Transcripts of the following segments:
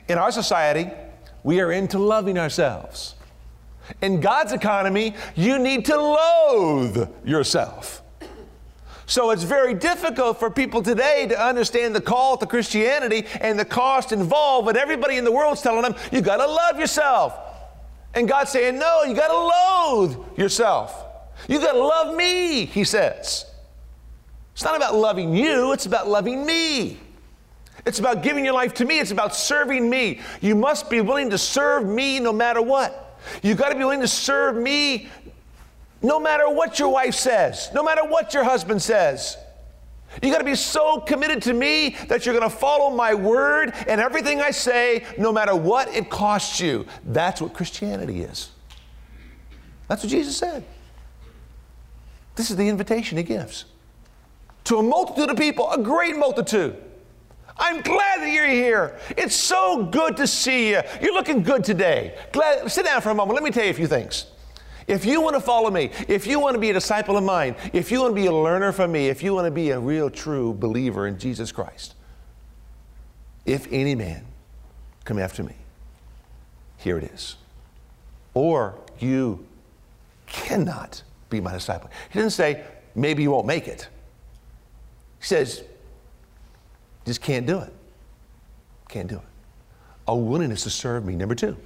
In our society, we are into loving ourselves. In God's economy, you need to loathe yourself. So it's very difficult for people today to understand the call to Christianity and the cost involved, but everybody in the world's telling them, you got to love yourself. And God's saying, no, you got to loathe yourself. You got to love me, he says. It's not about loving you, it's about loving me. It's about giving your life to me. It's about serving me. You must be willing to serve me no matter what. You got to be willing to serve me no matter what your wife says, no matter what your husband says. You got to be so committed to me that you're going to follow my word and everything I say, no matter what it costs you. That's what Christianity is. That's what Jesus said. This is the invitation he gives to a multitude of people, a great multitude. I'm glad that you're here. It's so good to see you. You're looking good today. Sit down for a moment. Let me tell you a few things. If you want to follow me, if you want to be a disciple of mine, if you want to be a learner from me, if you want to be a real, true believer in Jesus Christ, if any man come after me, here it is. Or you cannot be my disciple. He doesn't say, maybe you won't make it. He says, just can't do it. Can't do it. A willingness to serve me. Number two,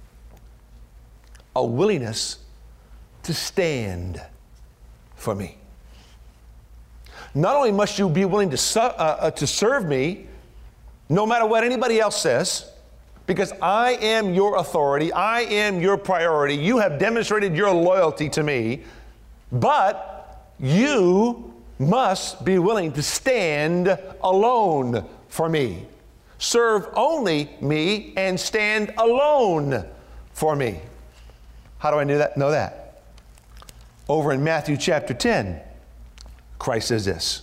a willingness to stand for me. Not only must you be willing to serve me, no matter what anybody else says, because I am your authority, I am your priority, you have demonstrated your loyalty to me, but you must be willing to stand alone for me. Serve only me and stand alone for me. How do I know that? Over in Matthew chapter 10, Christ says this.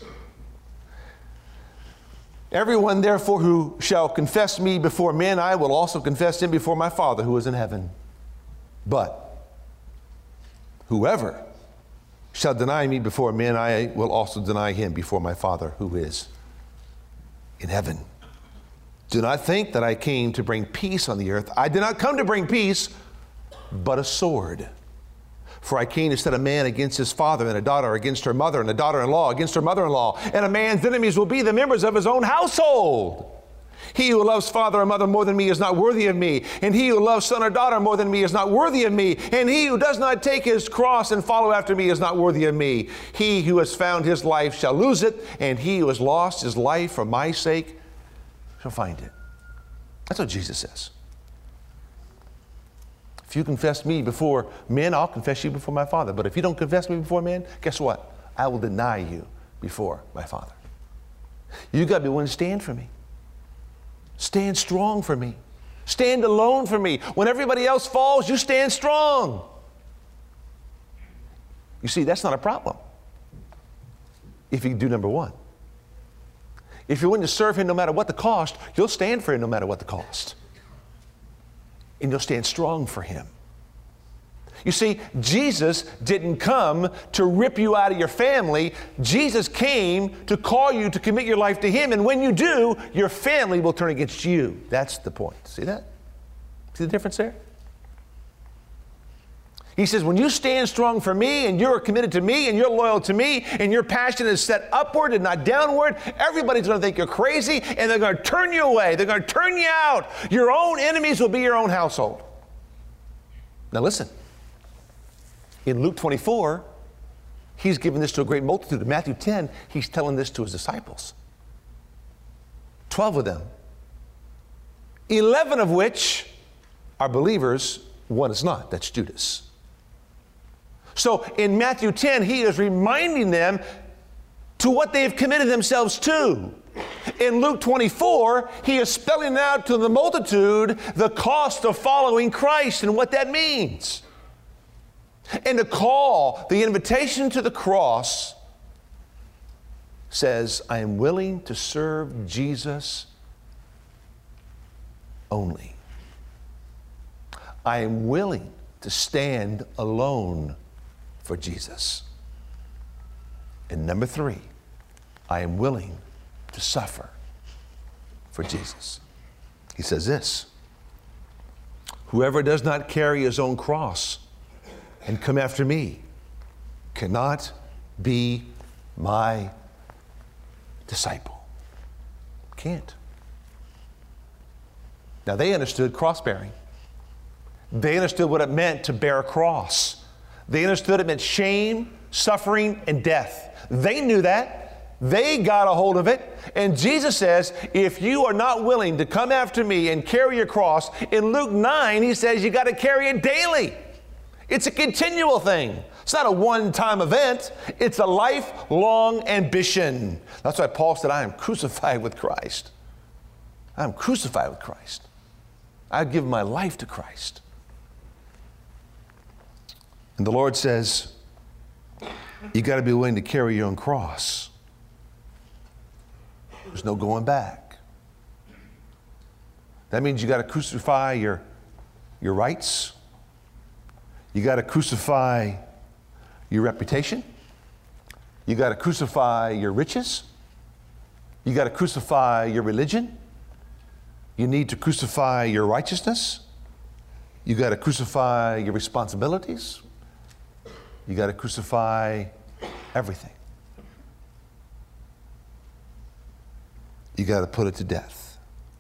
Everyone therefore who shall confess me before men, I will also confess him before my Father who is in heaven. But whoever shall deny me before men, I will also deny him before my Father who is in heaven. Do not think that I came to bring peace on the earth. I did not come to bring peace, but a sword. For I came to set a man against his father, and a daughter against her mother, and a daughter-in-law against her mother-in-law. And a man's enemies will be the members of his own household. He who loves father or mother more than me is not worthy of me. And he who loves son or daughter more than me is not worthy of me. And he who does not take his cross and follow after me is not worthy of me. He who has found his life shall lose it, and he who has lost his life for my sake shall find it. That's what Jesus says. If you confess me before men, I'll confess you before my Father. But if you don't confess me before men, guess what? I will deny you before my Father. You got to be willing to stand for me. Stand strong for me. Stand alone for me. When everybody else falls, you stand strong. You see, that's not a problem if you do number one. If you're willing to serve him no matter what the cost, you'll stand for him no matter what the cost. And you'll stand strong for him. You see, Jesus didn't come to rip you out of your family. Jesus came to call you to commit your life to him. And when you do, your family will turn against you. That's the point. See that? See the difference there? He says, when you stand strong for me and you're committed to me and you're loyal to me and your passion is set upward and not downward, everybody's going to think you're crazy and they're going to turn you away. They're going to turn you out. Your own enemies will be your own household. Now listen, in Luke 24, he's giving this to a great multitude. In Matthew 10, he's telling this to his disciples. 12 of them, 11 of which are believers, one is not. That's Judas. So in Matthew 10, he is reminding them to what they have committed themselves to. In Luke 24, he is spelling out to the multitude the cost of following Christ and what that means. And the call, the invitation to the cross says, I am willing to serve Jesus only. I am willing to stand alone for Jesus. And number three, I am willing to suffer for Jesus. He says this, whoever does not carry his own cross and come after me cannot be my disciple. Can't. Now, they understood cross-bearing. They understood what it meant to bear a cross. They understood it meant shame, suffering, and death. They knew that. They got a hold of it. And Jesus says, if you are not willing to come after me and carry your cross, in Luke 9, he says you got to carry it daily. It's a continual thing. It's not a one-time event. It's a lifelong ambition. That's why Paul said, I am crucified with Christ. I am crucified with Christ. I've given my life to Christ. And the Lord says, you got to be willing to carry your own cross. There's no going back. That means you got to crucify your rights. You got to crucify your reputation. You got to crucify your riches. You got to crucify your religion. You need to crucify your righteousness. You got to crucify your responsibilities. You got to crucify everything. You got to put it to death.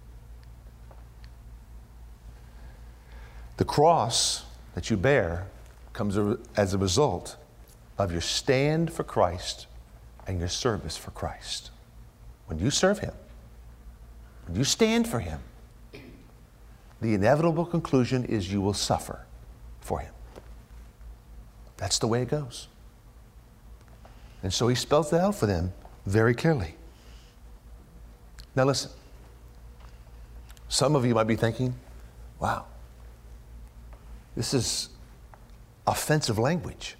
The cross that you bear comes as a result of your stand for Christ and your service for Christ. When you serve Him, when you stand for Him, the inevitable conclusion is you will suffer for Him. That's the way it goes. And so He spells that out for them very clearly. Now listen, some of you might be thinking, wow, this is offensive language.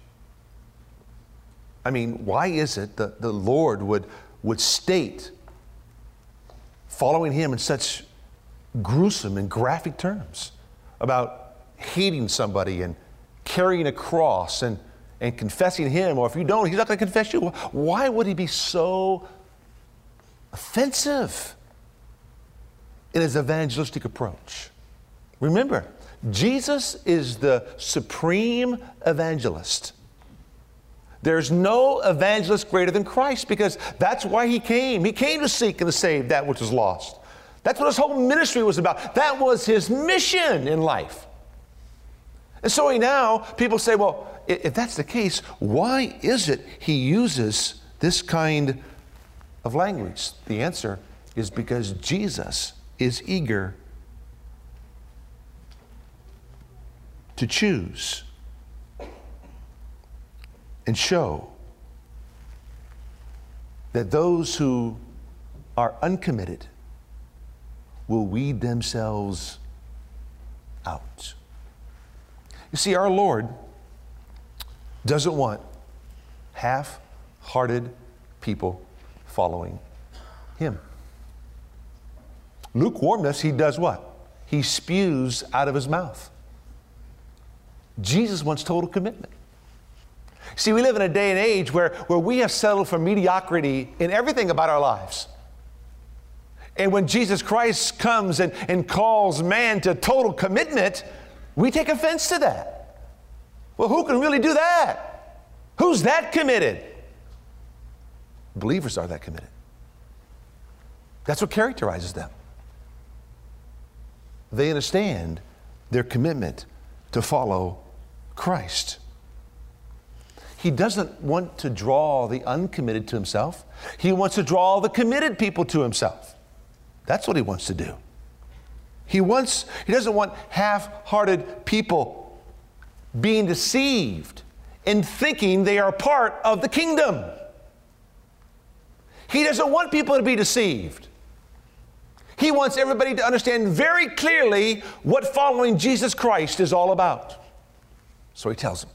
I mean, why is it that the Lord would state following Him in such gruesome and graphic terms about hating somebody and carrying a cross and confessing Him, or if you don't, He's not going to confess you. Why would He be so offensive in His evangelistic approach? Remember, Jesus is the supreme evangelist. There's no evangelist greater than Christ, because that's why He came. He came to seek and to save that which was lost. That's what His whole ministry was about. That was His mission in life. And so now people say, well, if that's the case, why is it He uses this kind of language? The answer is because Jesus is eager to choose and show that those who are uncommitted will weed themselves out. You see, our Lord doesn't want half-hearted people following Him. Lukewarmness, He does what? He spews out of His mouth. Jesus wants total commitment. See, we live in a day and age where we have settled for mediocrity in everything about our lives. And when Jesus Christ comes and calls man to total commitment, we take offense to that. Well, who can really do that? Who's that committed? Believers are that committed. That's what characterizes them. They understand their commitment to follow Christ. He doesn't want to draw the uncommitted to Himself. He wants to draw the committed people to Himself. That's what He wants to do. He doesn't want half-hearted people being deceived and thinking they are part of the kingdom. He doesn't want people to be deceived. He wants everybody to understand very clearly what following Jesus Christ is all about. So He tells them.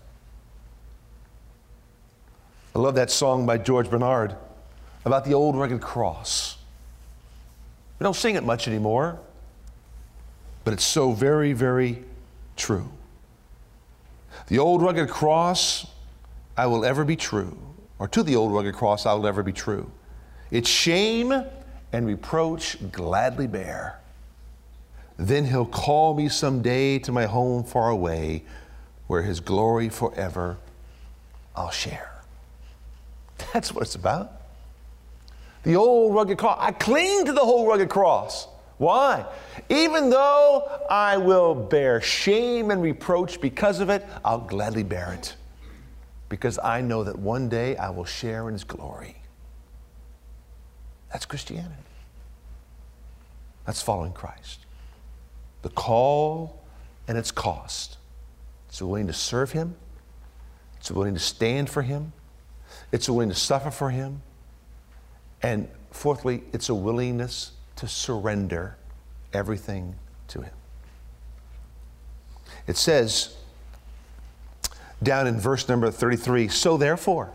I love that song by George Bernard about the old rugged cross. We don't sing it much anymore, but it's so very, very true. The old rugged cross, I will ever be true. Or to the old rugged cross, I will ever be true. Its shame and reproach gladly bear. Then he'll call me someday to my home far away, where his glory forever I'll share. That's what it's about. The old rugged cross. I cling to the whole rugged cross. Why? Even though I will bear shame and reproach because of it, I'll gladly bear it. Because I know that one day I will share in his glory. That's Christianity. That's following Christ. The call and its cost. It's willing to serve him. It's willing to stand for him. It's willing to suffer for him. And fourthly, it's a willingness to surrender everything to him. It says down in verse number 33, so therefore,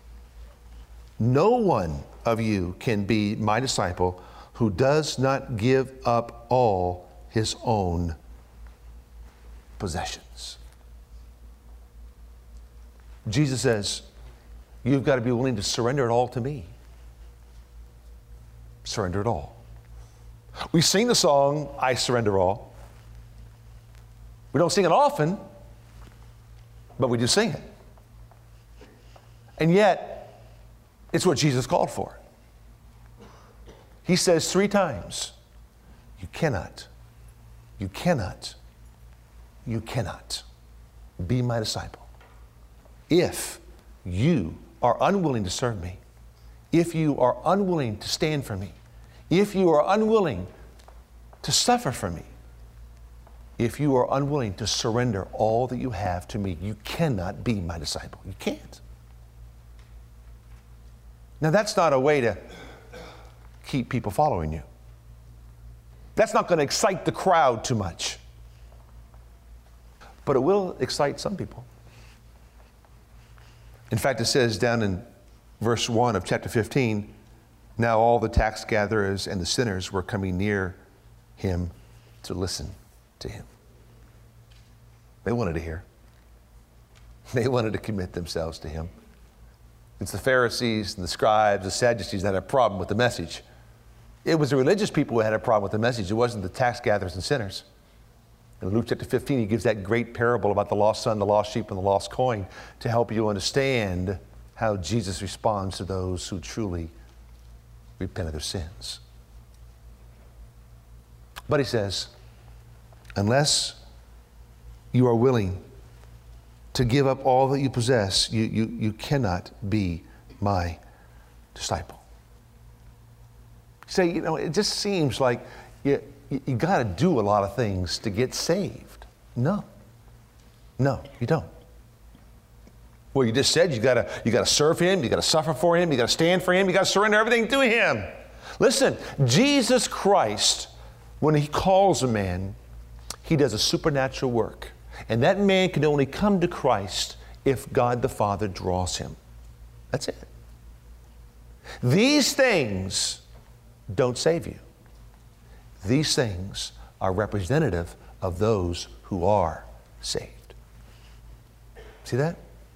no one of you can be my disciple who does not give up all his own possessions. Jesus says, you've got to be willing to surrender it all to me. Surrender it all. We sing the song, I surrender all. We don't sing it often, but we do sing it. And yet, it's what Jesus called for. He says 3 times, you cannot be my disciple if you are unwilling to serve me, if you are unwilling to stand for me, if you are unwilling to suffer for me, if you are unwilling to surrender all that you have to me, you cannot be my disciple. You can't. Now, that's not a way to keep people following you. That's not going to excite the crowd too much. But it will excite some people. In fact, it says down in verse 1 of chapter 15, now all the tax gatherers and the sinners were coming near him to listen to him. They wanted to hear. They wanted to commit themselves to him. It's the Pharisees and the scribes, the Sadducees that had a problem with the message. It was the religious people who had a problem with the message. It wasn't the tax gatherers and sinners. In Luke chapter 15, he gives that great parable about the lost son, the lost sheep, and the lost coin to help you understand how Jesus responds to those who truly repent of their sins. But he says, unless you are willing to give up all that you possess, you cannot be my disciple. You say, it just seems like you got to do a lot of things to get saved. No, you don't. Well, you just said you got to serve him, you got to suffer for him, you got to stand for him, you got to surrender everything to him. Listen, Jesus Christ, when he calls a man, he does a supernatural work. And that man can only come to Christ if God the Father draws him. That's it. These things don't save you. These things are representative of those who are saved. See that?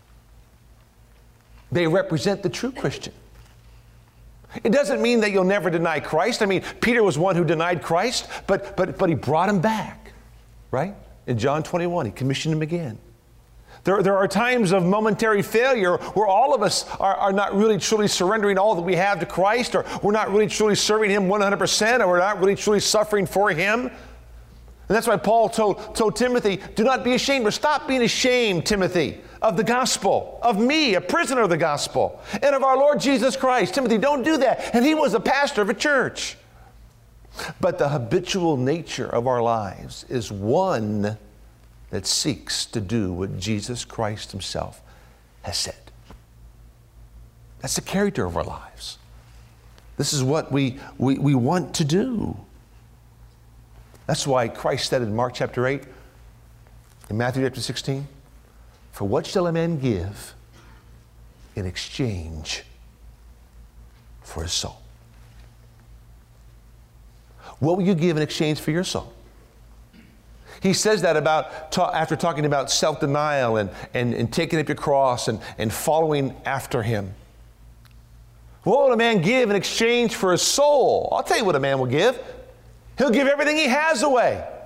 They represent the true Christian. It doesn't mean that you'll never deny Christ. I mean, Peter was one who denied Christ, but he brought him back, right? In John 21, he commissioned him again. There are times of momentary failure where all of us are not really truly surrendering all that we have to Christ, or we're not really truly serving him 100%, or we're not really truly suffering for him. And that's why Paul told Timothy, do not be ashamed, or stop being ashamed, Timothy, of the gospel, of me, a prisoner of the gospel, and of our Lord Jesus Christ. Timothy, don't do that. And he was a pastor of a church. But the habitual nature of our lives is one that seeks to do what Jesus Christ himself has said. That's the character of our lives. This is what we want to do. That's why Christ said in Mark chapter 8, in Matthew chapter 16, for what shall a man give in exchange for his soul? What will you give in exchange for your soul? He says that after talking about self-denial and taking up your cross and following after him. What will a man give in exchange for his soul? I'll tell you what a man will give. He'll give everything he has away.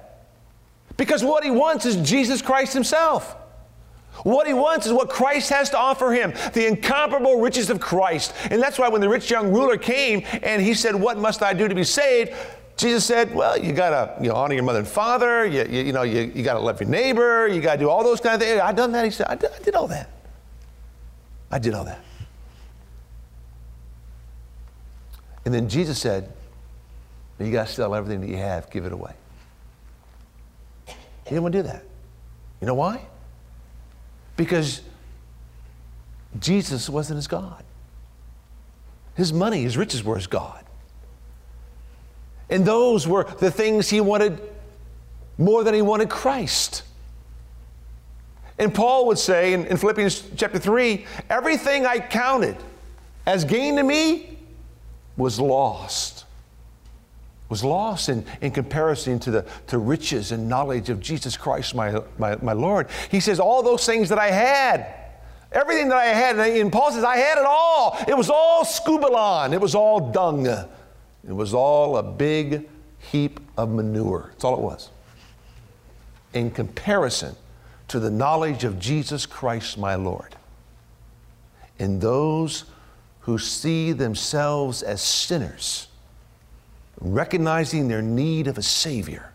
Because what he wants is Jesus Christ himself. What he wants is what Christ has to offer him, the incomparable riches of Christ. And that's why when the rich young ruler came and he said, what must I do to be saved? Jesus said, well, you got to honor your mother and father. You got to love your neighbor. You got to do all those kind of things. I've done that. He said, I did all that. I did all that. And then Jesus said, you got to sell everything that you have, give it away. He didn't want to do that. You know why? Because Jesus wasn't his God. His money, his riches were his God. And those were the things he wanted more than he wanted Christ. And Paul would say in Philippians chapter 3, everything I counted as gain to me was lost. Was lost in comparison to riches and knowledge of Jesus Christ, my Lord. He says, all those things that I had, everything that I had, and Paul says, I had it all. It was all scubalon. It was all dung. It was all a big heap of manure. That's all it was. In comparison to the knowledge of Jesus Christ, my Lord. And those who see themselves as sinners, recognizing their need of a Savior,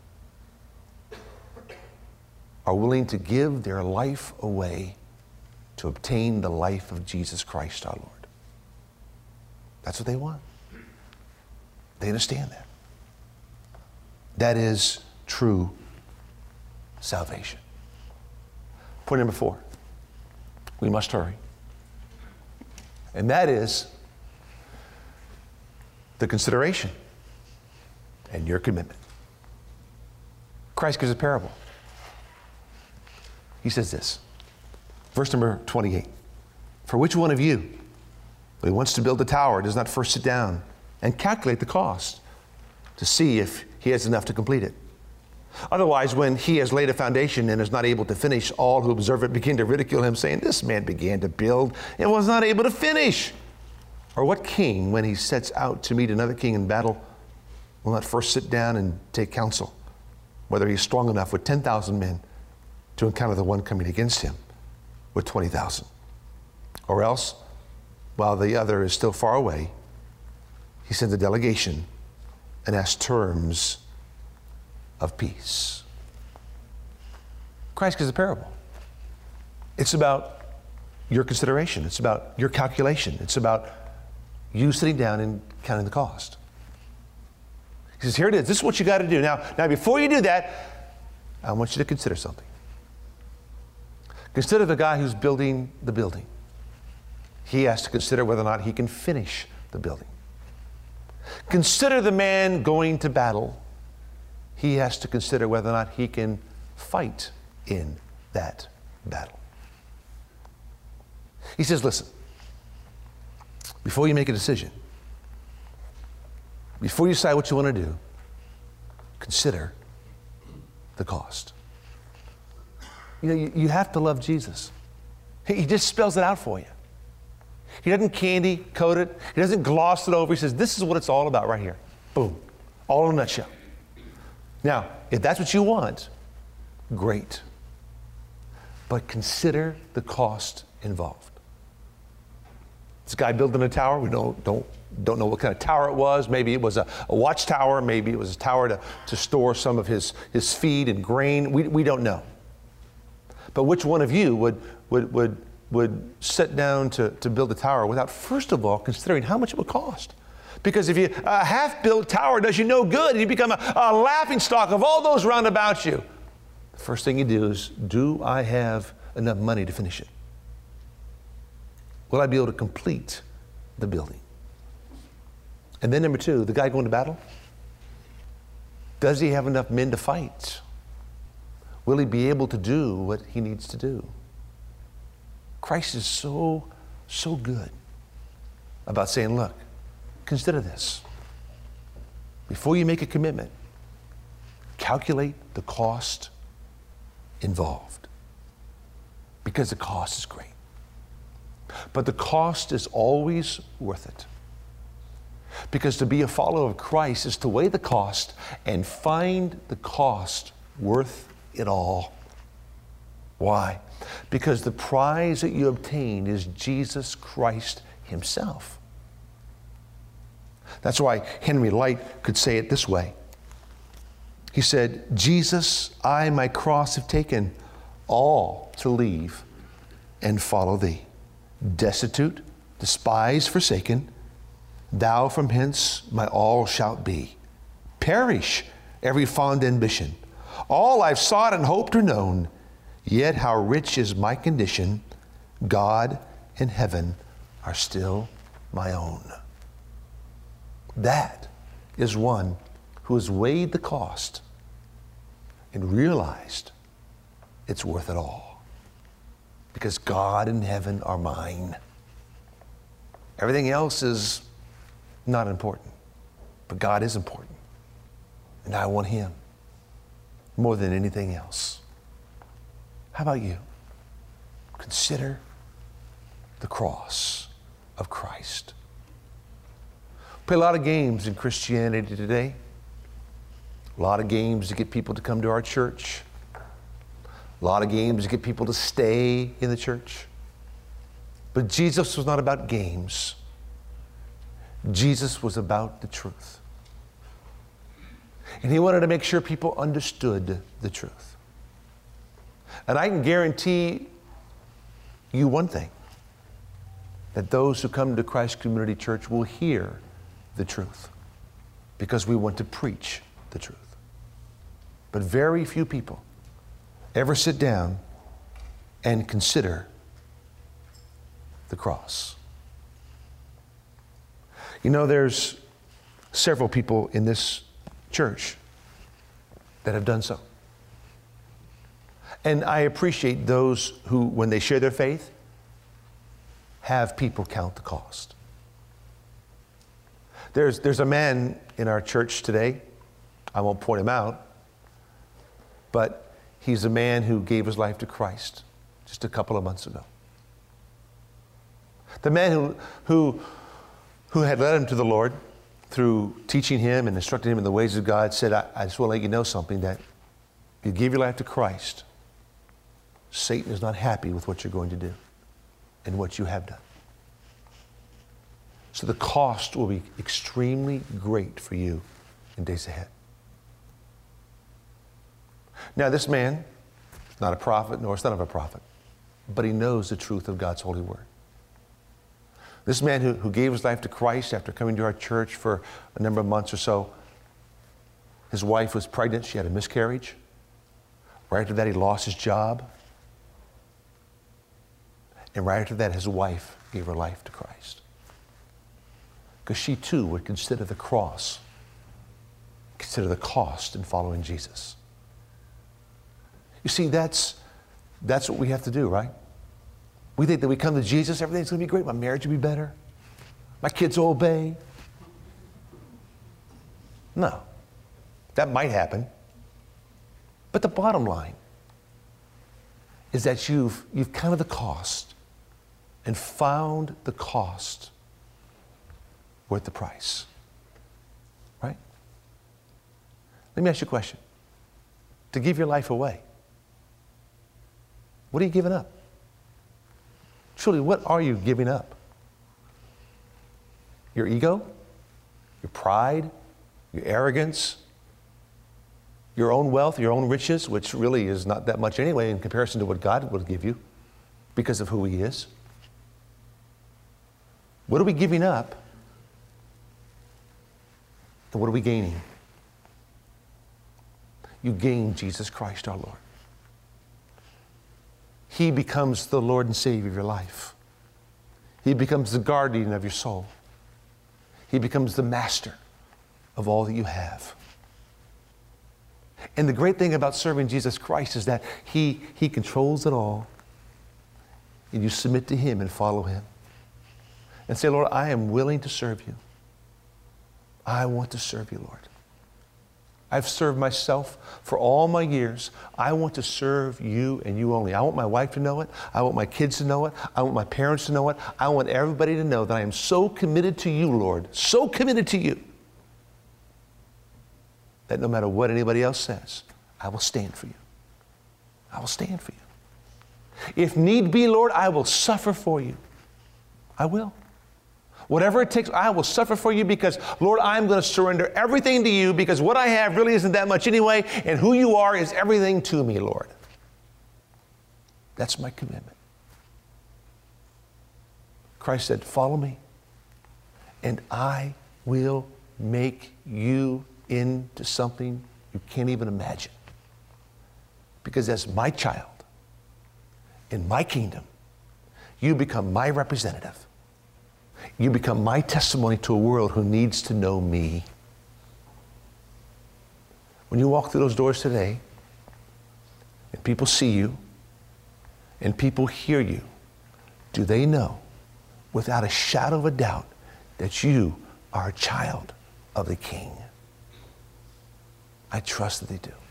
are willing to give their life away to obtain the life of Jesus Christ our Lord. That's what they want. They understand that. That is true salvation. Point number 4. We must hurry. And that is the consideration and your commitment. Christ gives a parable. He says this, verse number 28. For which one of you, who wants to build a tower, does not first sit down and calculate the cost to see if he has enough to complete it? Otherwise, when he has laid a foundation and is not able to finish, all who observe it begin to ridicule him, saying, this man began to build and was not able to finish. Or what king, when he sets out to meet another king in battle, will not first sit down and take counsel, whether he is strong enough with 10,000 men to encounter the one coming against him with 20,000? Or else, while the other is still far away, he sends a delegation and asks terms of peace. Christ gives a parable. It's about your consideration. It's about your calculation. It's about you sitting down and counting the cost. He says, here it is. This is what you got to do. Now, before you do that, I want you to consider something. Consider the guy who's building the building. He has to consider whether or not he can finish the building. Consider the man going to battle. He has to consider whether or not he can fight in that battle. He says, listen, before you make a decision, before you decide what you want to do, consider the cost. You have to love Jesus. He just spells it out for you. He doesn't candy coat it. He doesn't gloss it over. He says, this is what it's all about right here. Boom. All in a nutshell. Now, if that's what you want, great. But consider the cost involved. This guy building a tower, we don't know what kind of tower it was. Maybe it was a watchtower. Maybe it was a tower to store some of his feed and grain. We don't know. But which one of you would sit down to build a tower without first of all considering how much it would cost? Because if a half-built tower does you no good, and you become a laughingstock of all those round about you, the first thing you do is, do I have enough money to finish it? Will I be able to complete the building? And then number 2, the guy going to battle, does he have enough men to fight? Will he be able to do what he needs to do? Christ is so good about saying, look, consider this. Before you make a commitment, calculate the cost involved, because the cost is great. But the cost is always worth it. Because to be a follower of Christ is to weigh the cost and find the cost worth it all. Why? Because the prize that you obtain is Jesus Christ himself. That's why Henry Light could say it this way. He said, Jesus, I my cross have taken, all to leave and follow thee. Destitute, despised, forsaken, thou from hence my all shalt be. Perish every fond ambition, all I've sought and hoped or known, yet how rich is my condition, God and heaven are still my own. That is one who has weighed the cost and realized it's worth it all. Because God and heaven are mine. Everything else is not important, but God is important. And I want him more than anything else. How about you? Consider the cross of Christ. We play a lot of games in Christianity today. A lot of games to get people to come to our church. A lot of games to get people to stay in the church. But Jesus was not about games. Jesus was about the truth. And he wanted to make sure people understood the truth. And I can guarantee you one thing, that those who come to Christ Community Church will hear the truth, because we want to preach the truth. But very few people ever sit down and consider the cross. You know, there's several people in this church that have done so. And I appreciate those who, when they share their faith, have people count the cost. There's a man in our church today, I won't point him out, but he's a man who gave his life to Christ just a couple of months ago. The man who had led him to the Lord through teaching him and instructing him in the ways of God said, I just want to let you know something, that you give your life to Christ, Satan is not happy with what you're going to do and what you have done. So the cost will be extremely great for you in days ahead. Now, this man is not a prophet nor son of a prophet, but he knows the truth of God's holy word. This man who gave his life to Christ after coming to our church for a number of months or so, his wife was pregnant, she had a miscarriage. Right after that, he lost his job. And right after that, his wife gave her life to Christ. Because she too would consider the cross, consider the cost in following Jesus. You see, that's what we have to do, right? We think that we come to Jesus, everything's going to be great. My marriage will be better. My kids will obey. No. That might happen. But the bottom line is that you've counted the cost and found the cost worth the price. Right? Let me ask you a question. To give your life away, what are you giving up? Truly, what are you giving up? Your ego? Your pride? Your arrogance? Your own wealth? Your own riches, which really is not that much anyway in comparison to what God will give you because of who He is? What are we giving up? And what are we gaining? You gain Jesus Christ our Lord. He becomes the Lord and Savior of your life. He becomes the guardian of your soul. He becomes the master of all that you have. And the great thing about serving Jesus Christ is that He controls it all. And you submit to Him and follow Him. And say, Lord, I am willing to serve you. I want to serve you, Lord. I've served myself for all my years. I want to serve you and you only. I want my wife to know it. I want my kids to know it. I want my parents to know it. I want everybody to know that I am so committed to you, Lord, so committed to you, that no matter what anybody else says, I will stand for you. I will stand for you. If need be, Lord, I will suffer for you. I will. Whatever it takes, I will suffer for you because, Lord, I'm going to surrender everything to you because what I have really isn't that much anyway, and who you are is everything to me, Lord. That's my commitment. Christ said, follow me, and I will make you into something you can't even imagine. Because as my child, in my kingdom, you become my representative. You become my testimony to a world who needs to know me. When you walk through those doors today, and people see you, and people hear you, do they know, without a shadow of a doubt, that you are a child of the King? I trust that they do.